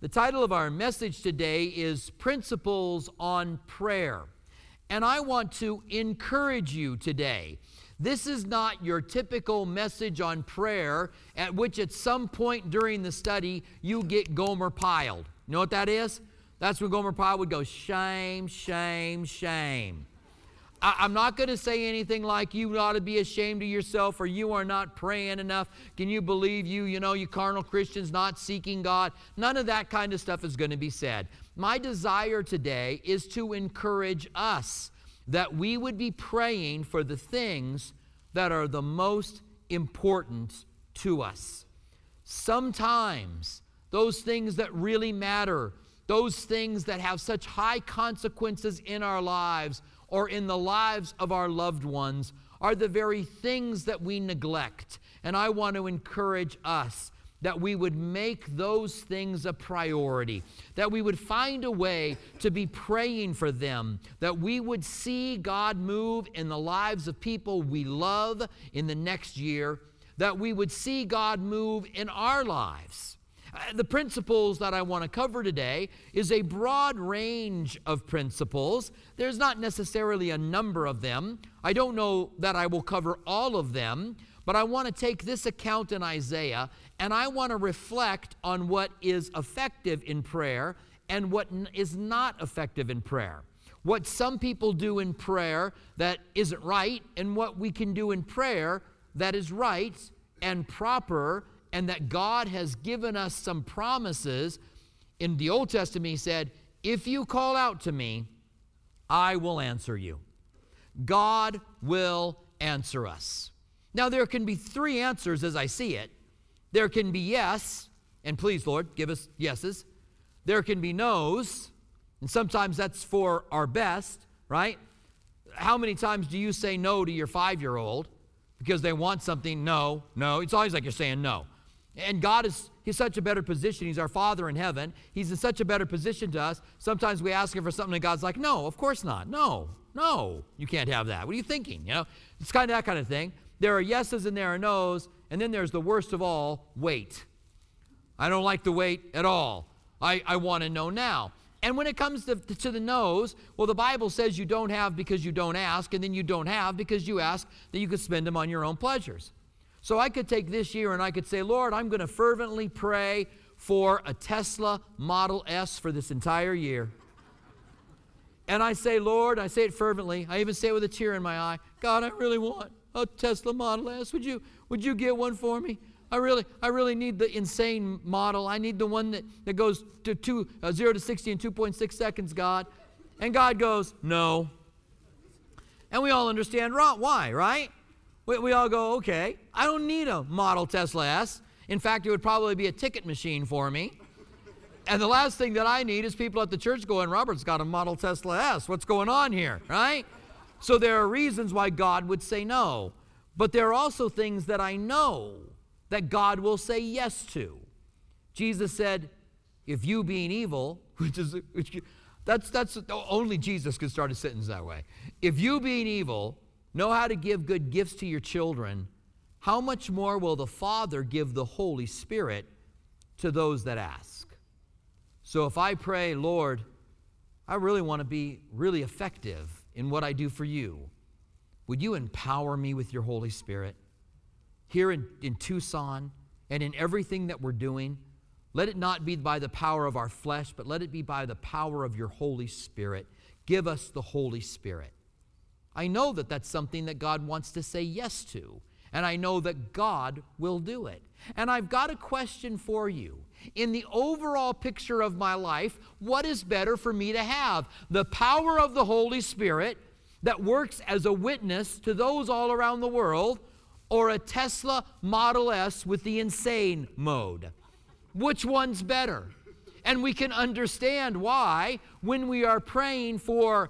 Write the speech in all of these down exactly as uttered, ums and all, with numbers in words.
The title of our message today is Principles on Prayer. And I want to encourage you today. This is not your typical message on prayer at which at some point during the study you get Gomer piled. You know what that is? That's when Gomer Pyle would go, shame, shame, shame. I, I'm not going to say anything like you ought to be ashamed of yourself or you are not praying enough. Can you believe you, you know, you carnal Christians not seeking God? None of that kind of stuff is going to be said. My desire today is to encourage us that we would be praying for the things that are the most important to us. Sometimes those things that really matter, those things that have such high consequences in our lives or in the lives of our loved ones, are the very things that we neglect. And I want to encourage us that we would make those things a priority, that we would find a way to be praying for them, that we would see God move in the lives of people we love in the next year, that we would see God move in our lives. The principles that I want to cover today is a broad range of principles. There's not necessarily a number of them. I don't know that I will cover all of them, but I want to take this account in Isaiah and I want to reflect on what is effective in prayer and what is not effective in prayer. What some people do in prayer that isn't right and what we can do in prayer that is right and proper, and that God has given us some promises. In the Old Testament, he said, if you call out to me, I will answer you. God will answer us. Now, there can be three answers as I see it. There can be yes, and please, Lord, give us yeses. There can be no's, and sometimes that's for our best, right? How many times do you say no to your five-year-old because they want something? No, no. It's always like you're saying no. And God is, he's such a better position. He's our Father in heaven. He's in such a better position to us. Sometimes we ask him for something and God's like, no, of course not. No, no, you can't have that. What are you thinking? You know, it's kind of that kind of thing. There are yeses and there are no's. And then there's the worst of all, wait. I don't like the wait at all. I, I want to know now. And when it comes to, to the no's, well, the Bible says you don't have because you don't ask, and then you don't have because you ask that you could spend them on your own pleasures. So I could take this year and I could say, Lord, I'm going to fervently pray for a Tesla Model S for this entire year. And I say, Lord, I say it fervently. I even say it with a tear in my eye. God, I really want a Tesla Model S. Would you, would you get one for me? I really, I really need the insane model. I need the one that, that goes to two, uh, zero to sixty in two point six seconds, God. And God goes, no. And we all understand why, right? We, we all go, okay, I don't need a model Tesla S. In fact, it would probably be a ticket machine for me. And the last thing that I need is people at the church going, Robert's got a model Tesla S. What's going on here, right? So there are reasons why God would say no. But there are also things that I know that God will say yes to. Jesus said, if you being evil, which is, which, that's, that's, only Jesus could start a sentence that way. If you being evil know how to give good gifts to your children, how much more will the Father give the Holy Spirit to those that ask? So if I pray, Lord, I really want to be really effective in what I do for you, would you empower me with your Holy Spirit? Here in, in Tucson and in everything that we're doing, let it not be by the power of our flesh, but let it be by the power of your Holy Spirit. Give us the Holy Spirit. I know that that's something that God wants to say yes to, and I know that God will do it. And I've got a question for you. In the overall picture of my life, what is better for me to have? The power of the Holy Spirit that works as a witness to those all around the world, or a Tesla Model S with the insane mode? Which one's better? And we can understand why when we are praying for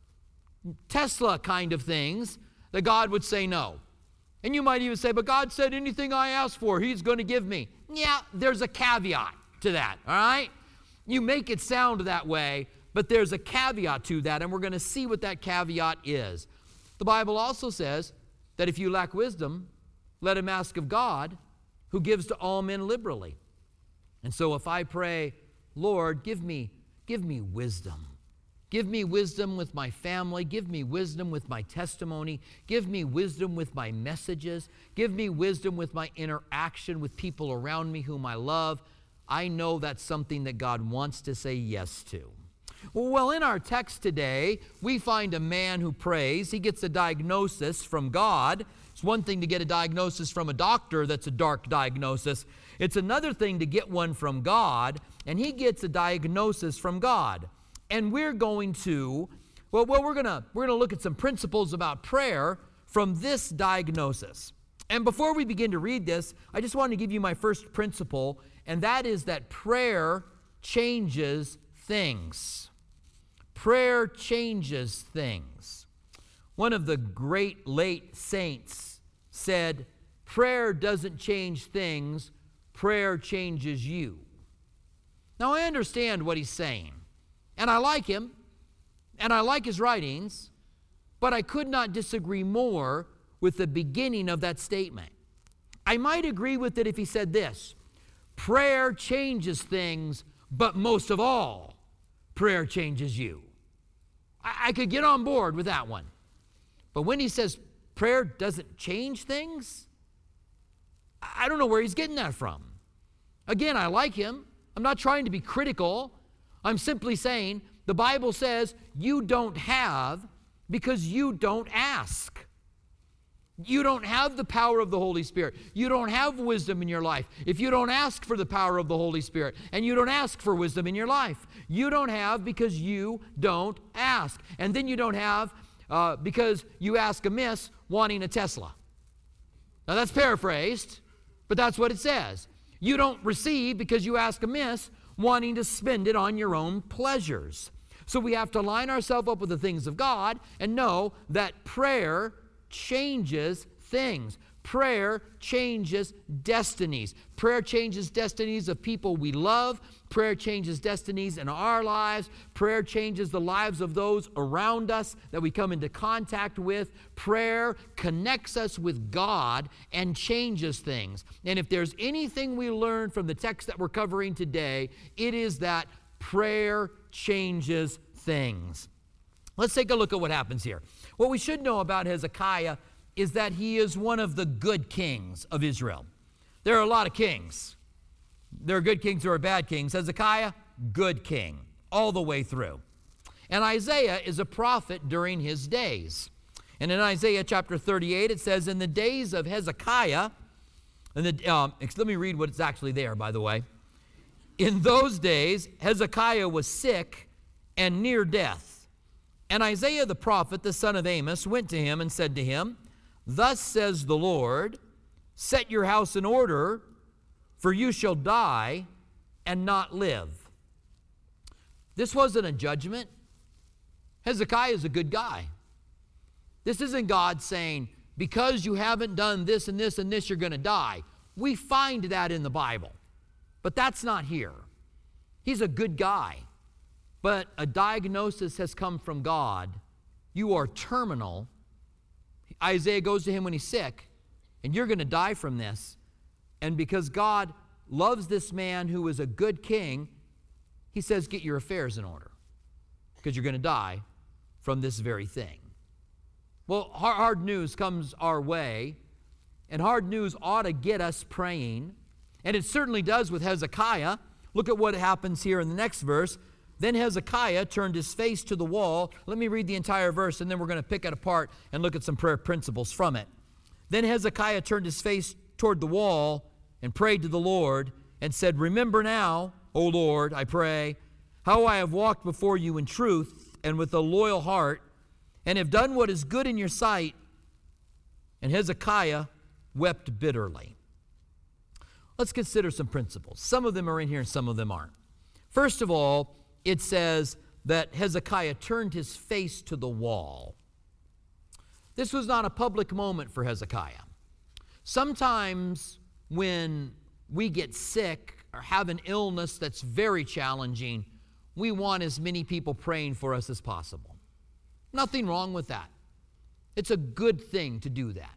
Tesla kind of things, that God would say no. And you might even say, but God said anything I ask for, he's going to give me. Yeah, there's a caveat to that, all right? You make it sound that way, but there's a caveat to that, and we're going to see what that caveat is. The Bible also says that if you lack wisdom, let him ask of God, who gives to all men liberally. And so if I pray, Lord, give me, give me wisdom. Give me wisdom with my family. Give me wisdom with my testimony. Give me wisdom with my messages. Give me wisdom with my interaction with people around me whom I love. I know that's something that God wants to say yes to. Well, in our text today, we find a man who prays. He gets a diagnosis from God. It's one thing to get a diagnosis from a doctor that's a dark diagnosis. It's another thing to get one from God, and he gets a diagnosis from God. And we're going to, well, well we're going to we're going to look at some principles about prayer from this diagnosis. And before we begin to read this, I just want to give you my first principle, and that is that prayer changes things. Prayer changes things. One of the great late saints said, prayer doesn't change things, prayer changes you. Now, I understand what he's saying. And I like him, and I like his writings, but I could not disagree more with the beginning of that statement. I might agree with it if he said this: prayer changes things, but most of all, prayer changes you. I, I could get on board with that one. But when he says prayer doesn't change things, I don't know where he's getting that from. Again, I like him. I'm not trying to be critical. I'm simply saying the Bible says you don't have because you don't ask. You don't have the power of the Holy Spirit. You don't have wisdom in your life if you don't ask for the power of the Holy Spirit, and you don't ask for wisdom in your life. You don't have because you don't ask. And then you don't have uh, because you ask amiss wanting a Tesla. Now that's paraphrased, but that's what it says. You don't receive because you ask amiss wanting to spend it on your own pleasures. So we have to line ourselves up with the things of God and know that prayer changes things. Prayer changes destinies. Prayer changes destinies of people we love. Prayer changes destinies in our lives. Prayer changes the lives of those around us that we come into contact with. Prayer connects us with God and changes things. And if there's anything we learn from the text that we're covering today, it is that prayer changes things. Let's take a look at what happens here. What we should know about Hezekiah is that he is one of the good kings of Israel. There are a lot of kings. There are good kings, there are bad kings. Hezekiah, good king, all the way through. And Isaiah is a prophet during his days. And in Isaiah chapter thirty-eight, it says, in the days of Hezekiah, and the, um, let me read what's actually there, by the way. In those days, Hezekiah was sick and near death. And Isaiah the prophet, the son of Amos, went to him and said to him, thus says the Lord, set your house in order, for you shall die and not live. This wasn't a judgment. Hezekiah is a good guy. This isn't God saying, because you haven't done this and this and this, you're going to die. We find that in the Bible. But that's not here. He's a good guy. But a diagnosis has come from God. You are terminal. Isaiah goes to him when he's sick, and you're going to die from this. And because God loves this man who is a good king, he says, get your affairs in order, because you're going to die from this very thing. Well, hard news comes our way, and hard news ought to get us praying, and it certainly does with Hezekiah. Look at what happens here in the next verse. Then Hezekiah turned his face to the wall. Let me read the entire verse, and then we're going to pick it apart and look at some prayer principles from it. Then Hezekiah turned his face toward the wall and prayed to the Lord and said, remember now, O Lord, I pray, how I have walked before you in truth and with a loyal heart, and have done what is good in your sight. And Hezekiah wept bitterly. Let's consider some principles. Some of them are in here and some of them aren't. First of all, it says that Hezekiah turned his face to the wall. This was not a public moment for Hezekiah. Sometimes when we get sick or have an illness that's very challenging, we want as many people praying for us as possible. Nothing wrong with that. It's a good thing to do that.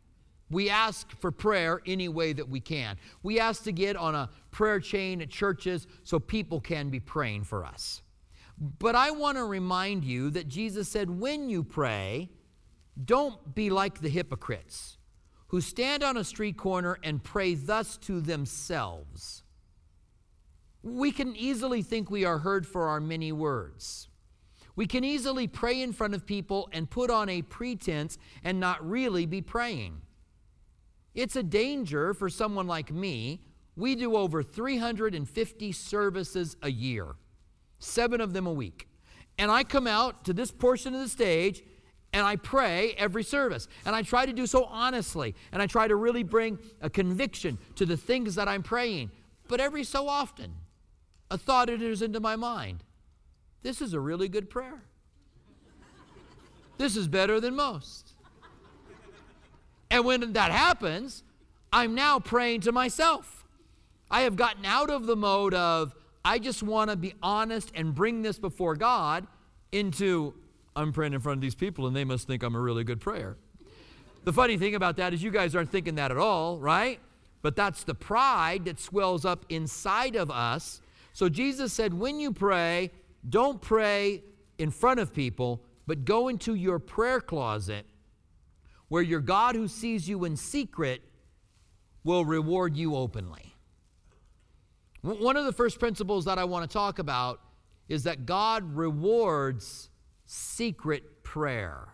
We ask for prayer any way that we can. We ask to get on a prayer chain at churches so people can be praying for us. But I want to remind you that Jesus said, when you pray, don't be like the hypocrites who stand on a street corner and pray thus to themselves. We can easily think we are heard for our many words. We can easily pray in front of people and put on a pretense and not really be praying. It's a danger for someone like me. We do over three hundred fifty services a year, seven of them a week. And I come out to this portion of the stage and I pray every service. And I try to do so honestly. And I try to really bring a conviction to the things that I'm praying. But every so often, a thought enters into my mind. This is a really good prayer. This is better than most. And when that happens, I'm now praying to myself. I have gotten out of the mode of, I just want to be honest and bring this before God, into, I'm praying in front of these people and they must think I'm a really good prayer. The funny thing about that is you guys aren't thinking that at all, right? But that's the pride that swells up inside of us. So Jesus said, when you pray, don't pray in front of people, but go into your prayer closet where your God who sees you in secret will reward you openly. One of the first principles that I want to talk about is that God rewards secret prayer.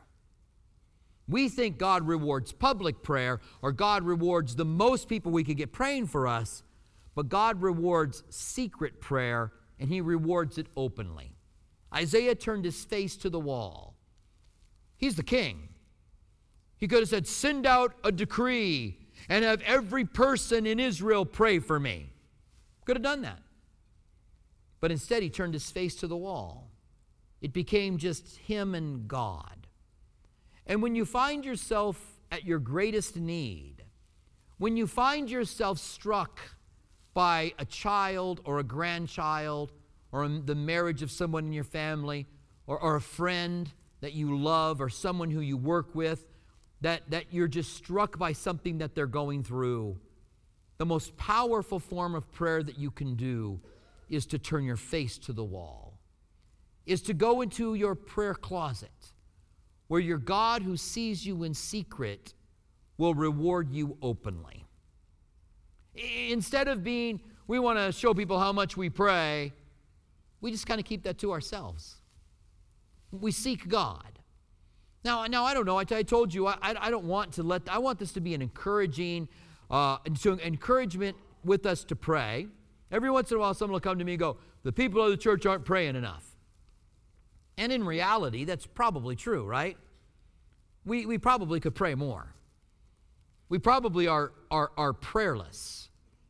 We think God rewards public prayer, or God rewards the most people we could get praying for us, but God rewards secret prayer, and he rewards it openly. Isaiah turned his face to the wall. He's the king. He could have said, send out a decree and have every person in Israel pray for me. Could have done that. But instead, he turned his face to the wall. It became just him and God. And when you find yourself at your greatest need, when you find yourself struck by a child or a grandchild or the marriage of someone in your family or, or a friend that you love or someone who you work with, that, that you're just struck by something that they're going through, the most powerful form of prayer that you can do is to turn your face to the wall, is to go into your prayer closet where your God who sees you in secret will reward you openly. Instead of being, we want to show people how much we pray, we just kind of keep that to ourselves. We seek God. Now, now I don't know. I, I told you I, I don't want to let. I want this to be an encouraging, uh, to encouragement with us to pray. Every once in a while, someone will come to me and go, "The people of the church aren't praying enough." And in reality, that's probably true, right? We we probably could pray more. We probably are are are prayerless.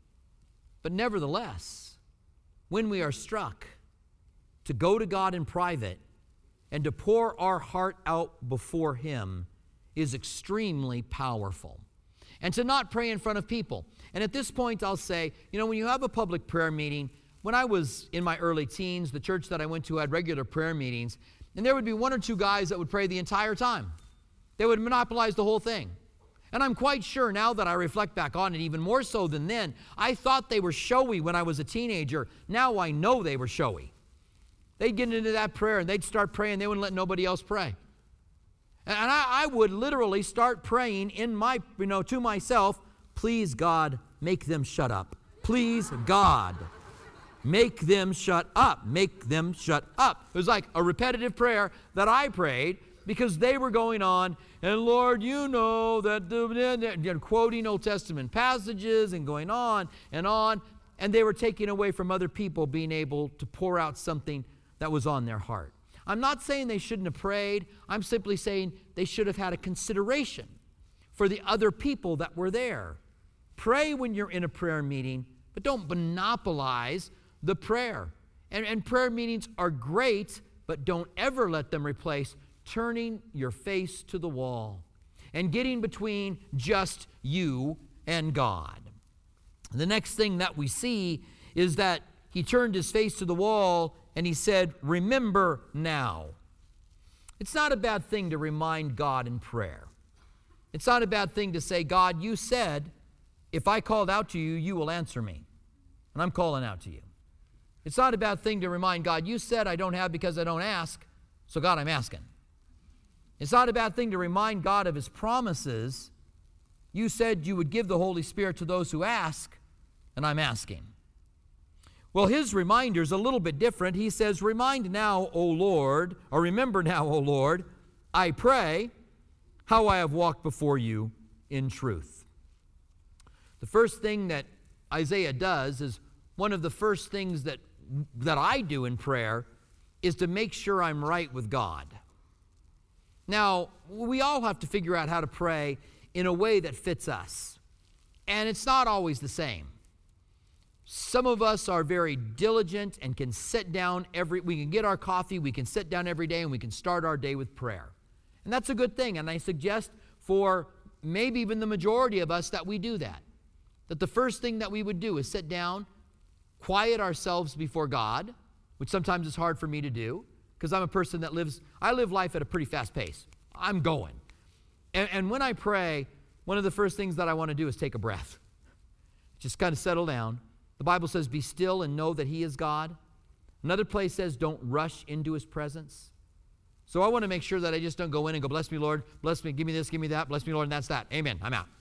But nevertheless, when we are struck, to go to God in private and to pour our heart out before him is extremely powerful. And to not pray in front of people. And at this point, I'll say, you know, when you have a public prayer meeting, when I was in my early teens, the church that I went to had regular prayer meetings, and there would be one or two guys that would pray the entire time. They would monopolize the whole thing. And I'm quite sure now that I reflect back on it, even more so than then, I thought they were showy when I was a teenager. Now I know they were showy. They'd get into that prayer and they'd start praying. They wouldn't let nobody else pray. And I, I would literally start praying in my, you know, to myself, please God, make them shut up. Please God, make them shut up. Make them shut up. It was like a repetitive prayer that I prayed because they were going on, and Lord, you know that, the, quoting Old Testament passages and going on and on, and they were taking away from other people being able to pour out something that was on their heart. I'm not saying they shouldn't have prayed. I'm simply saying they should have had a consideration for the other people that were there. Pray when you're in a prayer meeting, but don't monopolize the prayer. And, and prayer meetings are great, but don't ever let them replace turning your face to the wall and getting between just you and God. The next thing that we see is that he turned his face to the wall and he said, remember now. It's not a bad thing to remind God in prayer. It's not a bad thing to say, God, you said, if I called out to you, you will answer me. And I'm calling out to you. It's not a bad thing to remind God, you said I don't have because I don't ask, so God, I'm asking. It's not a bad thing to remind God of his promises. You said you would give the Holy Spirit to those who ask, and I'm asking. Well, his reminder is a little bit different. He says, remind now, O Lord, or remember now, O Lord, I pray, how I have walked before you in truth. The first thing that Isaiah does is one of the first things that, that I do in prayer is to make sure I'm right with God. Now, we all have to figure out how to pray in a way that fits us. And it's not always the same. Some of us are very diligent and can sit down every, we can get our coffee, we can sit down every day and we can start our day with prayer. And that's a good thing. And I suggest for maybe even the majority of us that we do that. That the first thing that we would do is sit down, quiet ourselves before God, which sometimes is hard for me to do because I'm a person that lives, I live life at a pretty fast pace. I'm going. And, and when I pray, one of the first things that I want to do is take a breath. Just kind of settle down. The Bible says, be still and know that he is God. Another place says, don't rush into his presence. So I want to make sure that I just don't go in and go, bless me, Lord, bless me, give me this, give me that, bless me, Lord, and that's that. Amen, I'm out.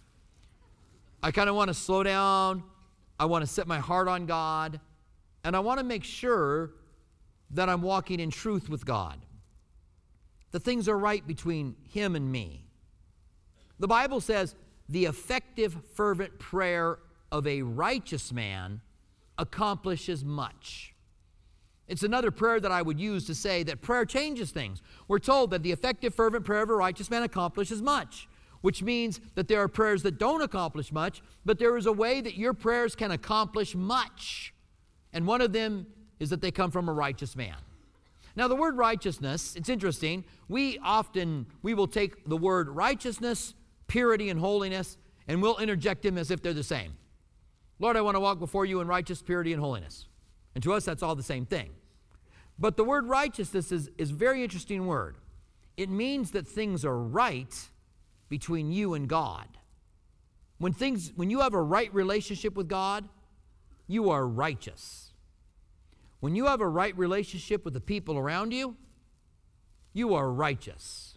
I kind of want to slow down. I want to set my heart on God. And I want to make sure that I'm walking in truth with God. The things are right between him and me. The Bible says, the effective, fervent prayer of a righteous man accomplishes much. It's another prayer that I would use to say that prayer changes things. We're told that the effective, fervent prayer of a righteous man accomplishes much, which means that there are prayers that don't accomplish much, but there is a way that your prayers can accomplish much. And one of them is that they come from a righteous man. Now, the word righteousness, it's interesting. We often, we will take the word righteousness, purity, and holiness, and we'll interject them as if they're the same. Lord, I want to walk before you in righteous purity and holiness. And to us, that's all the same thing. But the word righteousness is, is a very interesting word. It means that things are right between you and God. When things, when you have a right relationship with God, you are righteous. When you have a right relationship with the people around you, you are righteous.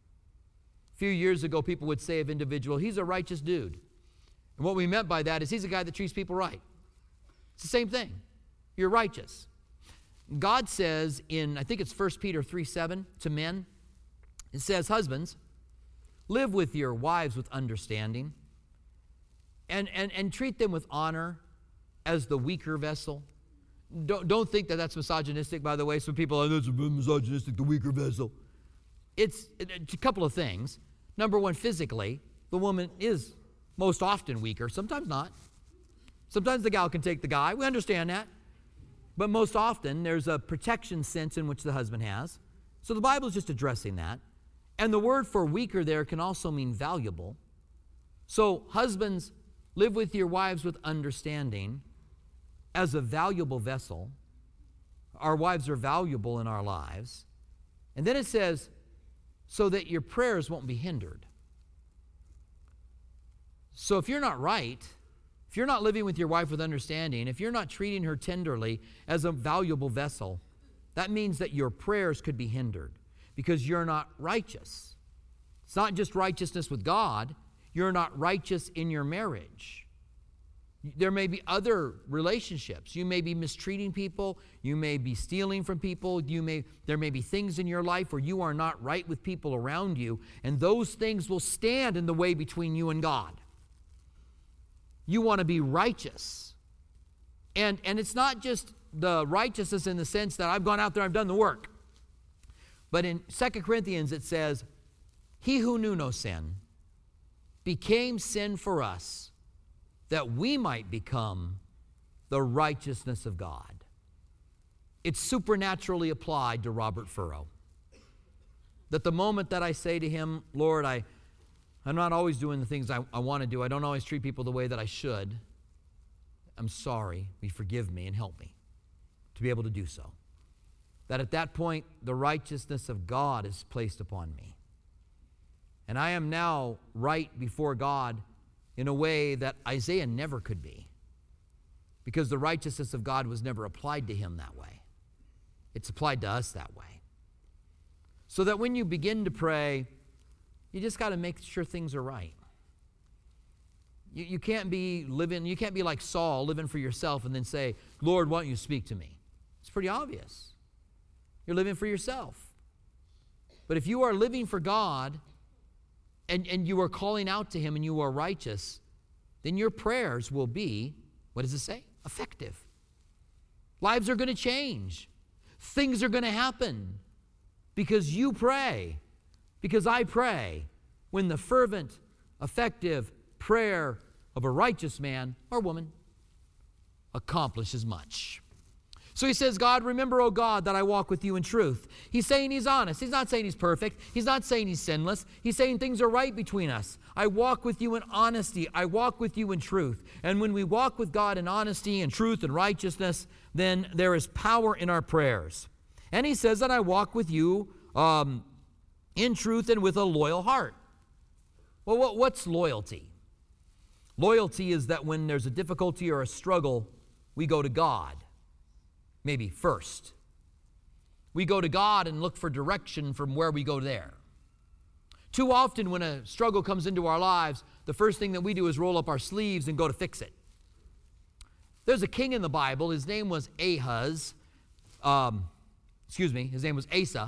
A few years ago, people would say of individual, he's a righteous dude. And what we meant by that is he's a guy that treats people right. It's the same thing. You're righteous. God says in, I think it's First Peter three seven to men, it says, husbands, live with your wives with understanding and, and, and treat them with honor as the weaker vessel. Don't, don't think that that's misogynistic, by the way. Some people are, that's misogynistic, the weaker vessel. It's, it's a couple of things. Number one, physically, the woman is most often weaker, sometimes not. Sometimes the gal can take the guy. We understand that. But most often, there's a protection sense in which the husband has. So the Bible is just addressing that. And the word for weaker there can also mean valuable. So husbands, live with your wives with understanding as a valuable vessel. Our wives are valuable in our lives. And then it says, so that your prayers won't be hindered. So if you're not right, if you're not living with your wife with understanding, if you're not treating her tenderly as a valuable vessel, that means that your prayers could be hindered because you're not righteous. It's not just righteousness with God. You're not righteous in your marriage. There may be other relationships. You may be mistreating people. You may be stealing from people. You may, there may be things in your life where you are not right with people around you, and those things will stand in the way between you and God. You want to be righteous. And, and it's not just the righteousness in the sense that I've gone out there, I've done the work. But in Second Corinthians it says, he who knew no sin became sin for us that we might become the righteousness of God. It's supernaturally applied to Robert Furrow. That the moment that I say to him, Lord, I I'm not always doing the things I, I want to do. I don't always treat people the way that I should. I'm sorry. Will you forgive me and help me to be able to do so? That at that point, the righteousness of God is placed upon me. And I am now right before God in a way that Isaiah never could be, because the righteousness of God was never applied to him that way. It's applied to us that way. So that when you begin to pray, you just got to make sure things are right. You, you can't be living, you can't be like Saul, living for yourself and then say, Lord, why don't you speak to me? It's pretty obvious. You're living for yourself. But if you are living for God and, and you are calling out to him and you are righteous, then your prayers will be, what does it say? Effective. Lives are going to change. Things are going to happen because you pray, because I pray, when the fervent, effective prayer of a righteous man or woman accomplishes much. So he says, God, remember, O God, that I walk with you in truth. He's saying he's honest. He's not saying he's perfect. He's not saying he's sinless. He's saying things are right between us. I walk with you in honesty. I walk with you in truth. And when we walk with God in honesty and truth and righteousness, then there is power in our prayers. And he says that I walk with you um, in truth and with a loyal heart. Well, what, what's loyalty? Loyalty is that when there's a difficulty or a struggle, we go to God. Maybe first. We go to God and look for direction from where we go there. Too often when a struggle comes into our lives, the first thing that we do is roll up our sleeves and go to fix it. There's a king in the Bible. His name was Ahaz. Um, excuse me, his name was Asa.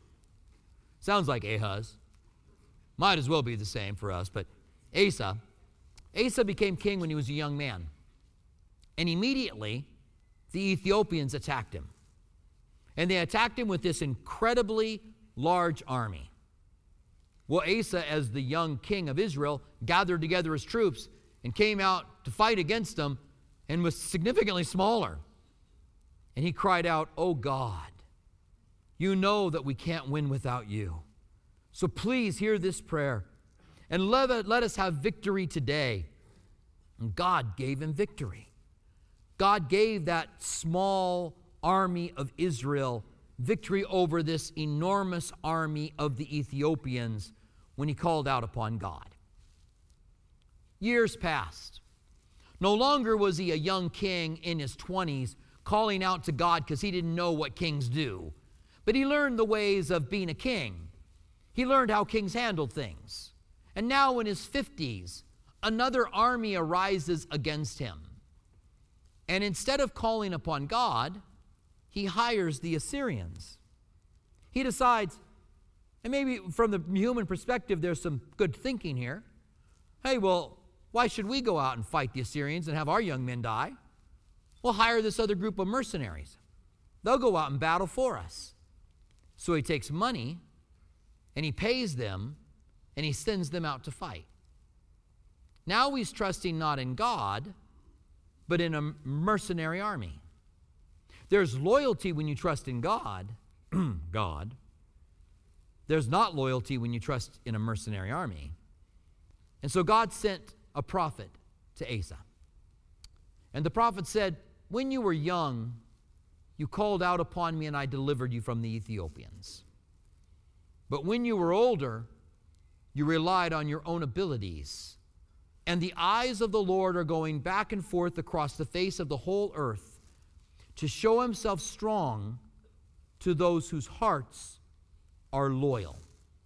Sounds like Ahaz. Might as well be the same for us, but Asa. Asa became king when he was a young man. And immediately, the Ethiopians attacked him. And they attacked him with this incredibly large army. Well, Asa, as the young king of Israel, gathered together his troops and came out to fight against them and was significantly smaller. And he cried out, "Oh God, you know that we can't win without you. So please hear this prayer and let, let us have victory today." And God gave him victory. God gave that small army of Israel victory over this enormous army of the Ethiopians when he called out upon God. Years passed. No longer was he a young king in his twenties calling out to God because he didn't know what kings do. But he learned the ways of being a king. He learned how kings handled things. And now in his fifties, another army arises against him. And instead of calling upon God, he hires the Assyrians. He decides, and maybe from the human perspective, there's some good thinking here. Hey, well, why should we go out and fight the Assyrians and have our young men die? We'll hire this other group of mercenaries. They'll go out and battle for us. So he takes money, and he pays them, and he sends them out to fight. Now he's trusting not in God, but in a mercenary army. There's loyalty when you trust in God, God. There's not loyalty when you trust in a mercenary army. And so God sent a prophet to Asa. And the prophet said, "When you were young, you called out upon me and I delivered you from the Ethiopians. But when you were older, you relied on your own abilities. And the eyes of the Lord are going back and forth across the face of the whole earth to show himself strong to those whose hearts are loyal."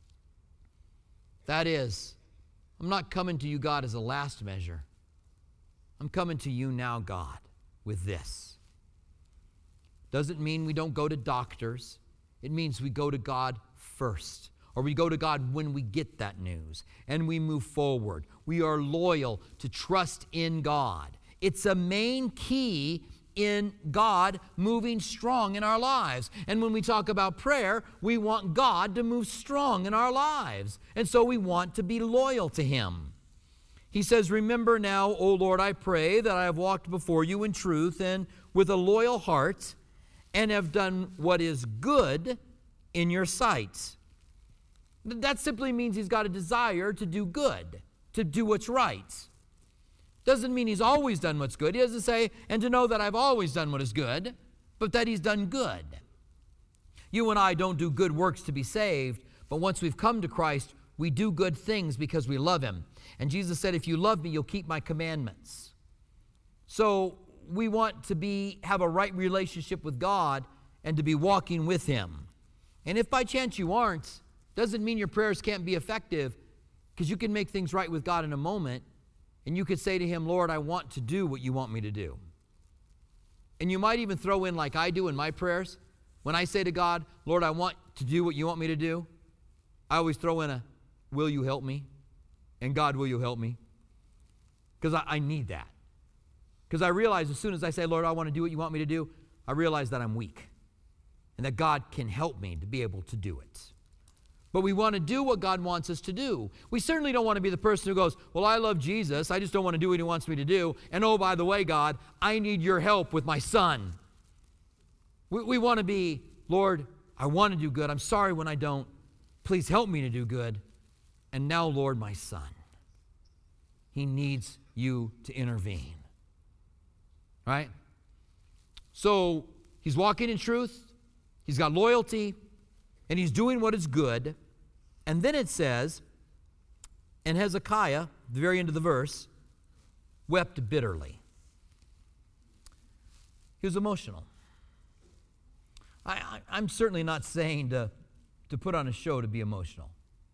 That is, I'm not coming to you, God, as a last measure. I'm coming to you now, God, with this. Doesn't mean we don't go to doctors. It means we go to God first. Or we go to God when we get that news and we move forward. We are loyal to trust in God. It's a main key in God moving strong in our lives. And when we talk about prayer, we want God to move strong in our lives. And so we want to be loyal to him. He says, "Remember now, O Lord, I pray that I have walked before you in truth and with a loyal heart and have done what is good in your sight." That simply means he's got a desire to do good, to do what's right. Doesn't mean he's always done what's good. He doesn't say, "and to know that I've always done what is good," but that he's done good. You and I don't do good works to be saved, but once we've come to Christ, we do good things because we love him. And Jesus said, if you love me, you'll keep my commandments. So we want to be have a right relationship with God and to be walking with him. And if by chance you aren't, doesn't mean your prayers can't be effective, because you can make things right with God in a moment, and you could say to him, Lord, I want to do what you want me to do. And you might even throw in, like I do in my prayers, when I say to God, Lord, I want to do what you want me to do, I always throw in a, will you help me? And God, will you help me? Because I, I need that. Because I realize as soon as I say, Lord, I want to do what you want me to do, I realize that I'm weak and that God can help me to be able to do it. But we want to do what God wants us to do. We certainly don't want to be the person who goes, well, I love Jesus, I just don't want to do what he wants me to do. And oh, by the way, God, I need your help with my son. We, we want to be, Lord, I want to do good. I'm sorry when I don't. Please help me to do good. And now, Lord, my son, he needs you to intervene. Right? So he's walking in truth, he's got loyalty, and he's doing what is good. And then it says, and Hezekiah, the very end of the verse, wept bitterly. He was emotional. I, I, I'm certainly not saying to, to put on a show to be emotional.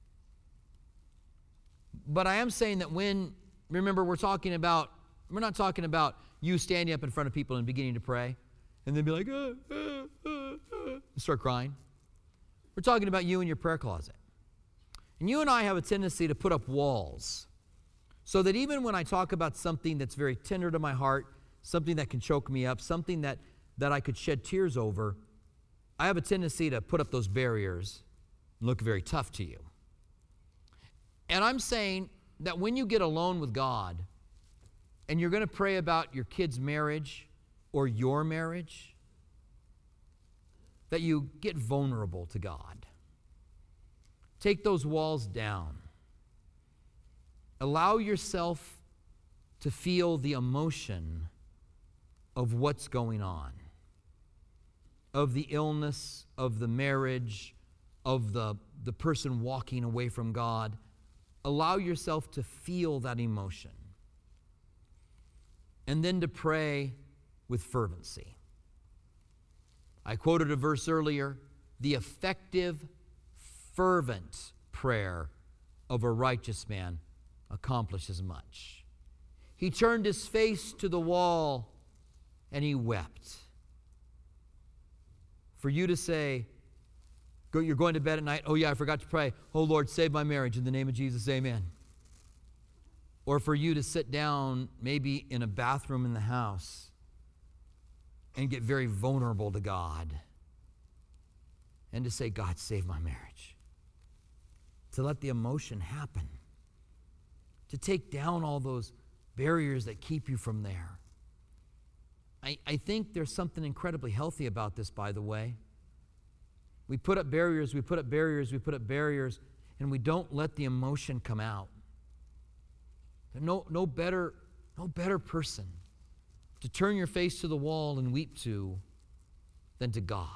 But I am saying that when, remember, we're talking about, we're not talking about you standing up in front of people and beginning to pray and then be like, uh, uh, uh, uh, and start crying. We're talking about you in your prayer closet. And you and I have a tendency to put up walls so that even when I talk about something that's very tender to my heart, something that can choke me up, something that, that I could shed tears over, I have a tendency to put up those barriers and look very tough to you. And I'm saying that when you get alone with God and you're going to pray about your kid's marriage or your marriage, that you get vulnerable to God. Take those walls down. Allow yourself to feel the emotion of what's going on, of the illness, of the marriage, of the, the person walking away from God. Allow yourself to feel that emotion. And then to pray with fervency. I quoted a verse earlier, the effective, fervent prayer of a righteous man accomplishes much. He turned his face to the wall and he wept. For you to say, Go, you're going to bed at night, oh yeah, I forgot to pray. Oh Lord, save my marriage in the name of Jesus, amen. Or for you to sit down maybe in a bathroom in the house and get very vulnerable to God and to say, God, save my marriage. To let the emotion happen. To take down all those barriers that keep you from there. I, I think there's something incredibly healthy about this, by the way. We put up barriers, we put up barriers, we put up barriers, and we don't let the emotion come out. No, no better, no better person to turn your face to the wall and weep to than to God.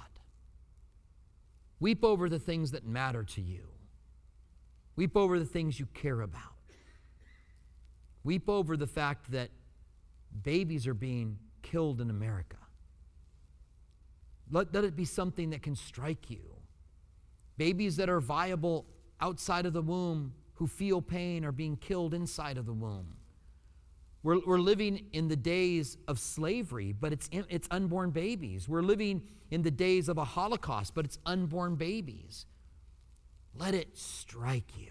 Weep over the things that matter to you. Weep over the things you care about. Weep over the fact that babies are being killed in America. Let, let it be something that can strike you. Babies that are viable outside of the womb who feel pain are being killed inside of the womb. We're, we're living in the days of slavery, but it's, it's unborn babies. We're living in the days of a Holocaust, but it's unborn babies. Let it strike you.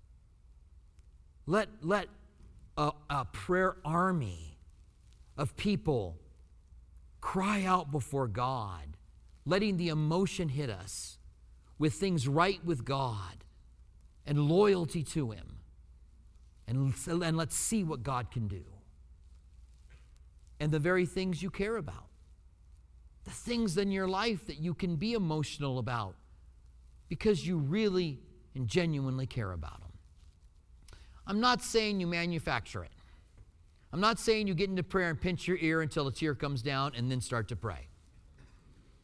Let, let a, a prayer army of people cry out before God, letting the emotion hit us with things right with God and loyalty to Him. And, and let's see what God can do. And the very things you care about. The things in your life that you can be emotional about because you really and genuinely care about them. I'm not saying you manufacture it. I'm not saying you get into prayer and pinch your ear until a tear comes down and then start to pray.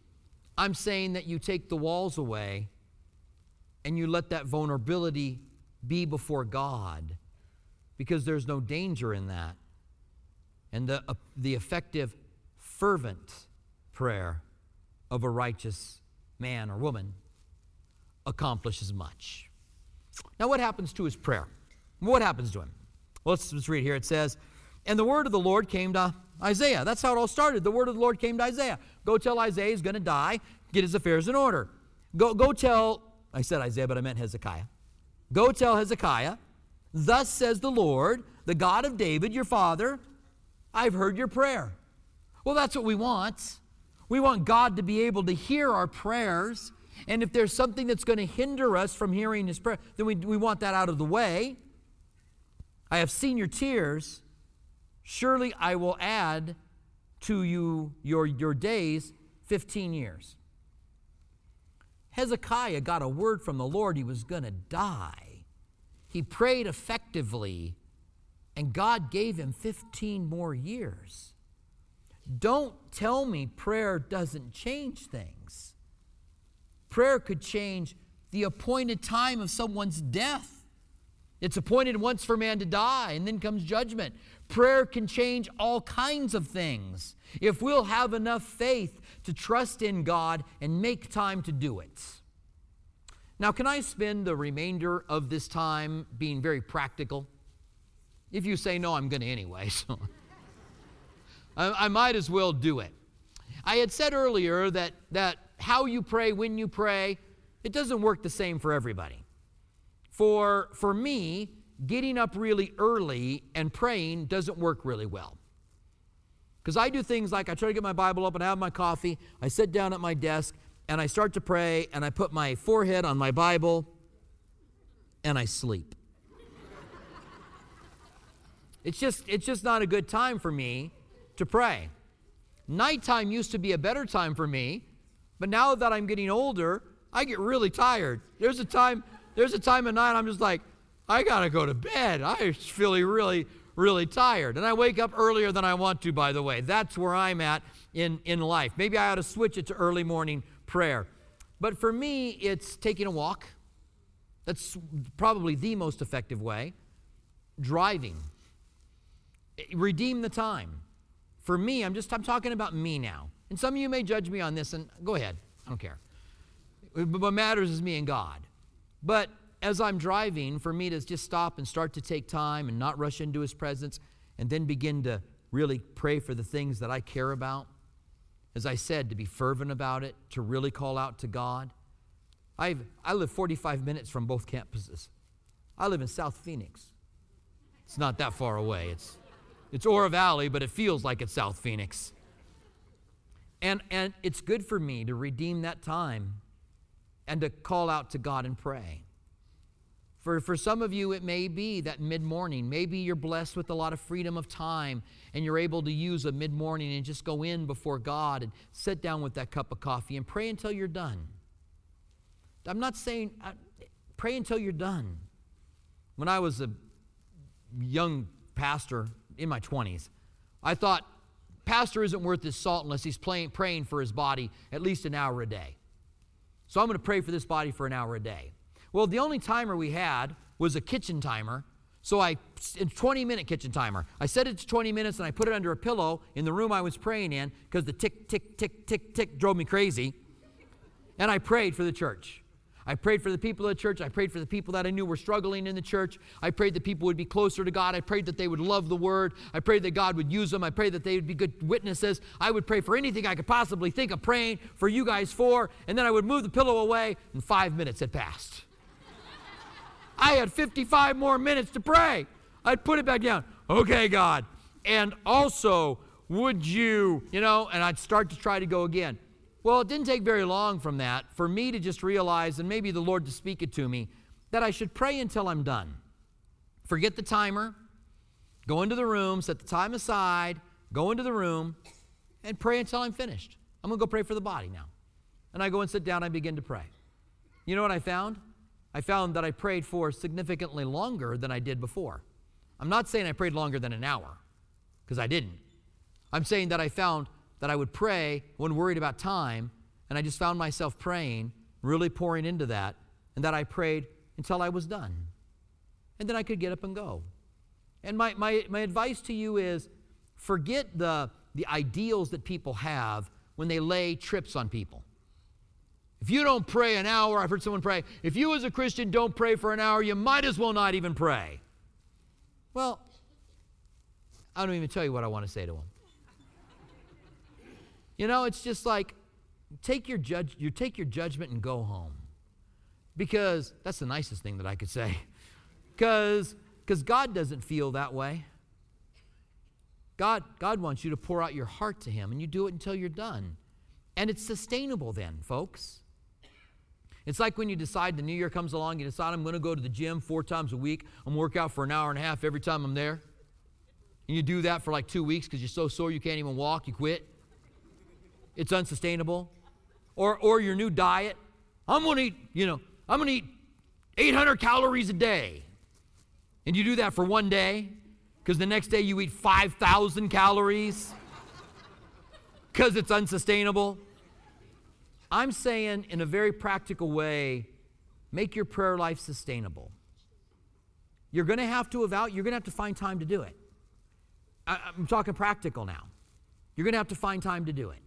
I'm saying that you take the walls away and you let that vulnerability be before God, because there's no danger in that. And the, uh, the effective, fervent prayer of a righteous man or woman accomplishes much. Now, what happens to his prayer? What happens to him? Well, let's, let's read here. It says, and the word of the Lord came to Isaiah. That's how it all started. The word of the Lord came to Isaiah. Go tell Isaiah he's going to die. Get his affairs in order. Go, go tell, I said Isaiah, but I meant Hezekiah. Go tell Hezekiah, thus says the Lord, the God of David, your father, I've heard your prayer. Well, that's what we want. We want God to be able to hear our prayers. And if there's something that's going to hinder us from hearing his prayer, then we, we want that out of the way. I have seen your tears. Surely I will add to you your, your days fifteen years. Hezekiah got a word from the Lord he was going to die. He prayed effectively, and God gave him fifteen more years. Don't tell me prayer doesn't change things. Prayer could change the appointed time of someone's death. It's appointed once for man to die, and then comes judgment. Prayer can change all kinds of things if we'll have enough faith to trust in God and make time to do it. Now, can I spend the remainder of this time being very practical? If you say no, I'm going to anyway, so I, I might as well do it. I had said earlier that, that how you pray, when you pray, it doesn't work the same for everybody. For, for me, getting up really early and praying doesn't work really well. Because I do things like I try to get my Bible open, I have my coffee, I sit down at my desk, and I start to pray, and I put my forehead on my Bible, and I sleep. It's just, it's just not a good time for me to pray. Nighttime used to be a better time for me, but now that I'm getting older, I get really tired. There's a time, there's a time at night I'm just like, I gotta go to bed. I'm feeling really, really tired. And I wake up earlier than I want to, by the way. That's where I'm at in, in life. Maybe I ought to switch it to early morning prayer. But for me, it's taking a walk. That's probably the most effective way. Driving. Redeem the time. For me, I'm just I'm talking about me now. And some of you may judge me on this, and go ahead. I don't care. But what matters is me and God. But as I'm driving, for me to just stop and start to take time and not rush into his presence and then begin to really pray for the things that I care about. As I said, to be fervent about it, to really call out to God. I've, I live forty-five minutes from both campuses. I live in South Phoenix. It's not that far away. It's, it's Oro Valley, but it feels like it's South Phoenix. And, and it's good for me to redeem that time and to call out to God and pray. For, for some of you, it may be that mid-morning. Maybe you're blessed with a lot of freedom of time and you're able to use a mid-morning and just go in before God and sit down with that cup of coffee and pray until you're done. I'm not saying uh, pray until you're done. When I was a young pastor in my twenties, I thought, pastor isn't worth his salt unless he's playing, praying for his body at least an hour a day. So I'm going to pray for this body for an hour a day. Well, the only timer we had was a kitchen timer. So I, a twenty-minute kitchen timer. I set it to twenty minutes and I put it under a pillow in the room I was praying in because the tick, tick, tick, tick, tick drove me crazy. And I prayed for the church. I prayed for the people of the church. I prayed for the people that I knew were struggling in the church. I prayed that people would be closer to God. I prayed that they would love the Word. I prayed that God would use them. I prayed that they would be good witnesses. I would pray for anything I could possibly think of praying for you guys for, and then I would move the pillow away, and five minutes had passed. I had fifty-five more minutes to pray. I'd put it back down. Okay, God. And also, would you, you know, and I'd start to try to go again. Well, it didn't take very long from that for me to just realize, and maybe the Lord to speak it to me, that I should pray until I'm done. Forget the timer, go into the room, set the time aside, go into the room, and pray until I'm finished. I'm going to go pray for the body now. And I go and sit down and I begin to pray. You know what I found? I found that I prayed for significantly longer than I did before. I'm not saying I prayed longer than an hour, because I didn't. I'm saying that I found that I would pray when worried about time, and I just found myself praying, really pouring into that, and that I prayed until I was done. and then I could get up and go. And my, my, my advice to you is forget the, the ideals that people have when they lay trips on people. If you don't pray an hour, I've heard someone pray, if you as a Christian don't pray for an hour, you might as well not even pray. Well, I don't even tell you what I want to say to them. You know, it's just like, take your judge, you take your judgment and go home. Because that's the nicest thing that I could say. Because because God doesn't feel that way. God, God wants you to pour out your heart to Him, and you do it until you're done. And it's sustainable then, folks. It's like when you decide the new year comes along, you decide I'm going to go to the gym four times a week. I'm going to work out for an hour and a half every time I'm there. And you do that for like two weeks because you're so sore you can't even walk, you quit. It's unsustainable. Or, or your new diet. I'm going to eat, you know, I'm going to eat eight hundred calories a day. And you do that for one day because the next day you eat five thousand calories because it's unsustainable. I'm saying in a very practical way, make your prayer life sustainable. You're going to have to evaluate, you're going to have to find time to do it. I, I'm talking practical now. You're going to have to find time to do it.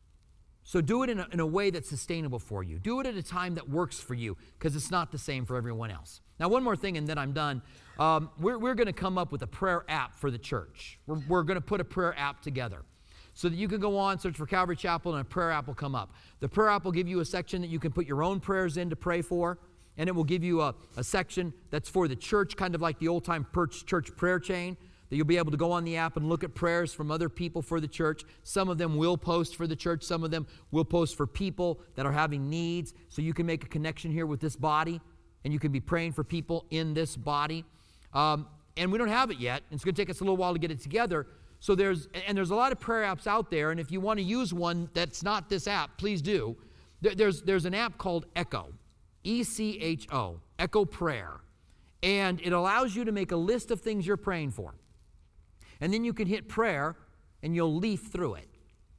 So do it in a, in a way that's sustainable for you. Do it at a time that works for you because it's not the same for everyone else. Now, one more thing and then I'm done. Um, we're we're going to come up with a prayer app for the church. We're, we're going to put a prayer app together so that you can go on, search for Calvary Chapel, and a prayer app will come up. The prayer app will give you a section that you can put your own prayers in to pray for, and it will give you a, a section that's for the church, kind of like the old-time church prayer chain, that you'll be able to go on the app and look at prayers from other people for the church. Some of them will post for the church. Some of them will post for people that are having needs, so you can make a connection here with this body, and you can be praying for people in this body. Um, and we don't have it yet. It's going to take us a little while to get it together. So there's, and there's a lot of prayer apps out there, and if you want to use one that's not this app, please do. There, there's, there's an app called Echo, E C H O, Echo Prayer. And it allows you to make a list of things you're praying for. And then you can hit prayer, and you'll leaf through it.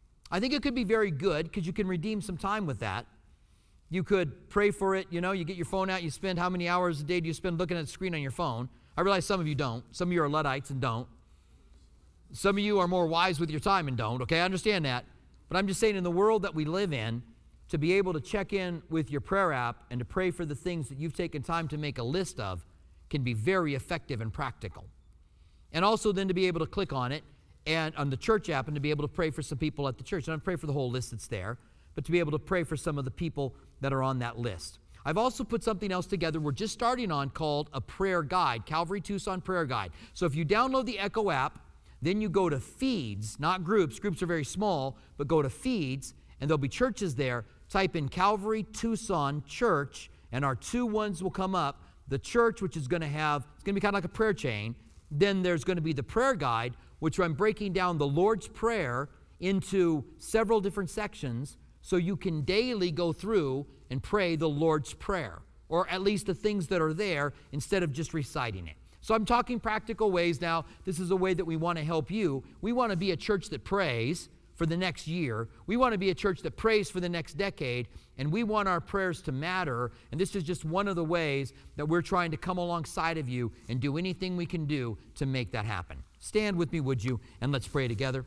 I think it could be very good because you can redeem some time with that. You could pray for it, you know, you get your phone out, you spend how many hours a day do you spend looking at the screen on your phone? I realize some of you don't. Some of you are Luddites and don't. Some of you are more wise with your time and don't, okay? I understand that. But I'm just saying in the world that we live in, to be able to check in with your prayer app and to pray for the things that you've taken time to make a list of can be very effective and practical. And also then to be able to click on it and on the church app and to be able to pray for some people at the church. And not pray for the whole list that's there, but to be able to pray for some of the people that are on that list. I've also put something else together we're just starting on called a prayer guide, Calvary Tucson Prayer Guide. So if you download the Echo app, then you go to feeds, not groups. Groups are very small, but go to feeds, and there'll be churches there. Type in Calvary Tucson Church, and our two ones will come up. The church, which is going to have, it's going to be kind of like a prayer chain. Then there's going to be the prayer guide, which I'm breaking down the Lord's Prayer into several different sections so you can daily go through and pray the Lord's Prayer, or at least the things that are there instead of just reciting it. So I'm talking practical ways now. This is a way that we want to help you. We want to be a church that prays for the next year. We want to be a church that prays for the next decade, and we want our prayers to matter. And this is just one of the ways that we're trying to come alongside of you and do anything we can do to make that happen. Stand with me, would you, and let's pray together.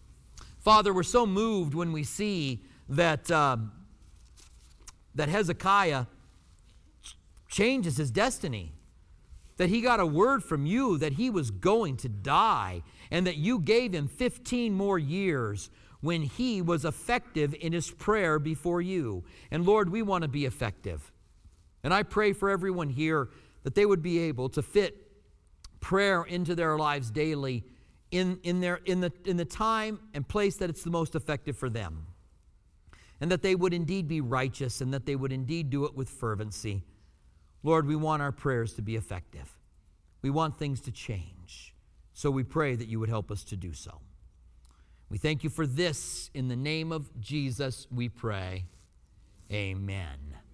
Father, we're so moved when we see that, uh, that Hezekiah changes his destiny, that he got a word from you that he was going to die, and that you gave him fifteen more years when he was effective in his prayer before you. And Lord, we want to be effective. And I pray for everyone here that they would be able to fit prayer into their lives daily in, in, their, in, the, in the time and place that it's the most effective for them. And that they would indeed be righteous, and that they would indeed do it with fervency. Lord, we want our prayers to be effective. We want things to change. So we pray that you would help us to do so. We thank you for this. In the name of Jesus, we pray. Amen.